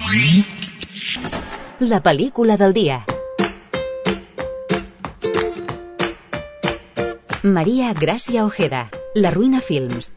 La pel·lícula del dia. María Gracia Ojeda, La Ruina Films.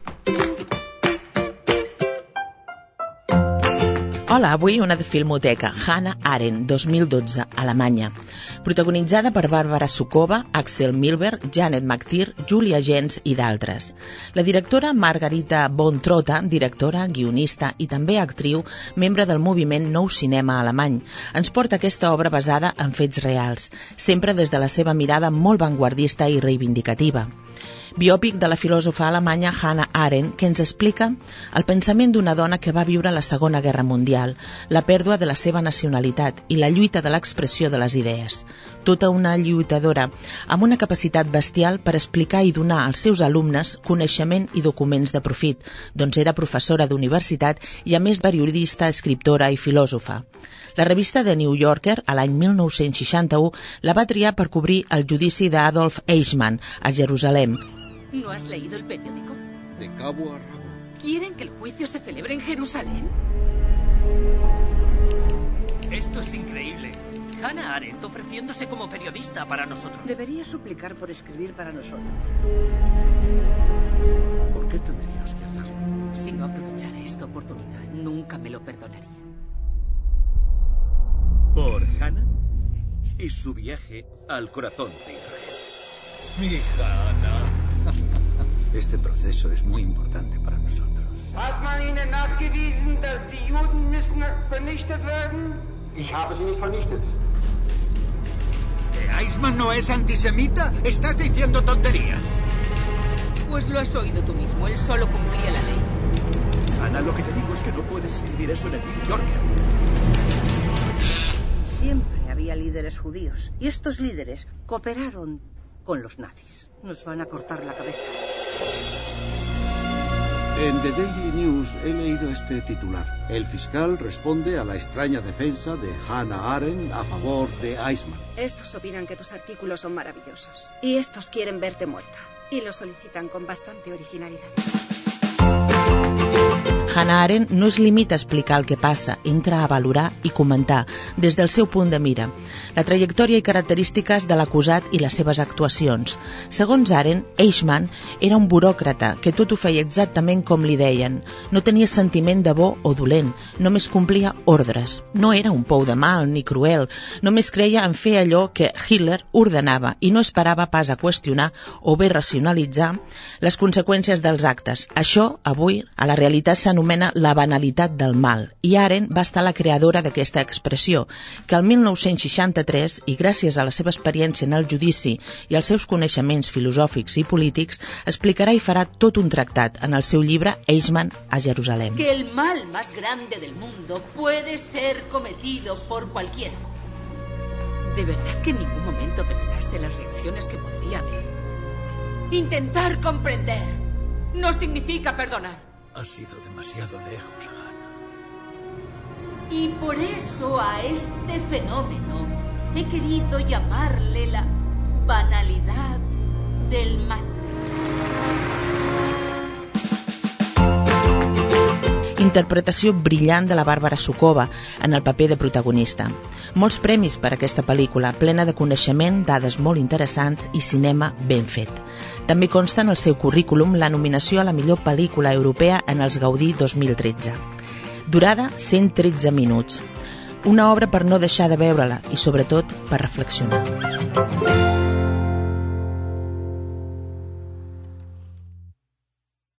Hola, avui una de Filmoteca, Hannah Arendt, 2012, Alemanya. Protagonitzada per Barbara Sukowa, Axel Milberg, Janet McTeer, Julia Jentz i d'altres. La directora Margarita von Trotta, directora, guionista i també actriu, membre del moviment Nou Cinema alemany, ens porta aquesta obra basada en fets reals, sempre des de la seva mirada molt vanguardista i reivindicativa. Biòpic de la filòsofa alemanya Hannah Arendt, que ens explica el pensament d'una dona que va viure la Segona Guerra Mundial, la pèrdua de la seva nacionalitat i la lluita de l'expressió de les idees. Tota una lluitadora amb una capacitat bestial per explicar i donar als seus alumnes coneixement i documents de profit, doncs era professora d'universitat i a més periodista, escriptora i filòsofa. La revista The New Yorker, a l'any 1961, la va triar per cobrir el judici d'Adolf Eichmann a Jerusalem. ¿No has leído el periódico? De cabo a rabo. ¿Quieren que el juicio se celebre en Jerusalén? Esto es increíble. Hannah Arendt ofreciéndose como periodista para nosotros. Debería suplicar por escribir para nosotros. ¿Por qué tendrías que hacerlo? Si no aprovechara esta oportunidad, nunca me lo perdonaría. Por Hannah y su viaje al corazón de Israel. Mi Hannah. Este proceso es muy importante para nosotros. Hat man Ihnen nachgewiesen, dass die Juden müssen vernichtet werden? Ich habe sie nicht vernichtet. ¿Eichmann no es antisemita? Estás diciendo tonterías. Pues lo has oído tú mismo, él solo cumplía la ley. Hannah, lo que te digo es que no puedes escribir eso en el New Yorker. Siempre había líderes judíos y estos líderes cooperaron con los nazis. Nos van a cortar la cabeza. En The Daily News he leído este titular. El fiscal responde a la extraña defensa de Hannah Arendt a favor de Eichmann. Estos opinan que tus artículos son maravillosos. Y estos quieren verte muerta. Y lo solicitan con bastante originalidad. Hannah Arendt no es limita a explicar el que passa, entra a valorar i comentar des del seu punt de mira la trajectòria i característiques de l'acusat i les seves actuacions. Segons Arendt, Eichmann era un buròcrata que tot ho feia exactament com li deien. No tenia sentiment de bo o dolent, només complia ordres. No era un pou de mal ni cruel, només creia en fer allò que Hitler ordenava i no esperava pas a qüestionar o bé racionalitzar les conseqüències dels actes. Això, avui, a la realitat s'anomena la banalitat del mal, i Arendt va estar la creadora d'aquesta expressió, que el 1963, i gràcies a la seva experiència en el judici i als seus coneixements filosòfics i polítics, explicarà i farà tot un tractat en el seu llibre Eichmann a Jerusalem. Que el mal más grande del mundo puede ser cometido por cualquiera. ¿De verdad que en ningún momento pensaste en las reacciones que podría haber? Intentar comprender no significa perdonar. Has ido demasiado lejos, Hannah. Y por eso a este fenómeno he querido llamarle la banalidad del mal. Interpretació brillant de la Barbara Sukowa en el paper de protagonista. Molts premis per a aquesta pel·lícula, plena de coneixement, dades molt interessants i cinema ben fet. També consta en el seu currículum la nominació a la millor pel·lícula europea en els Gaudí 2013. Durada 113 minuts. Una obra per no deixar de veure-la i, sobretot, per reflexionar.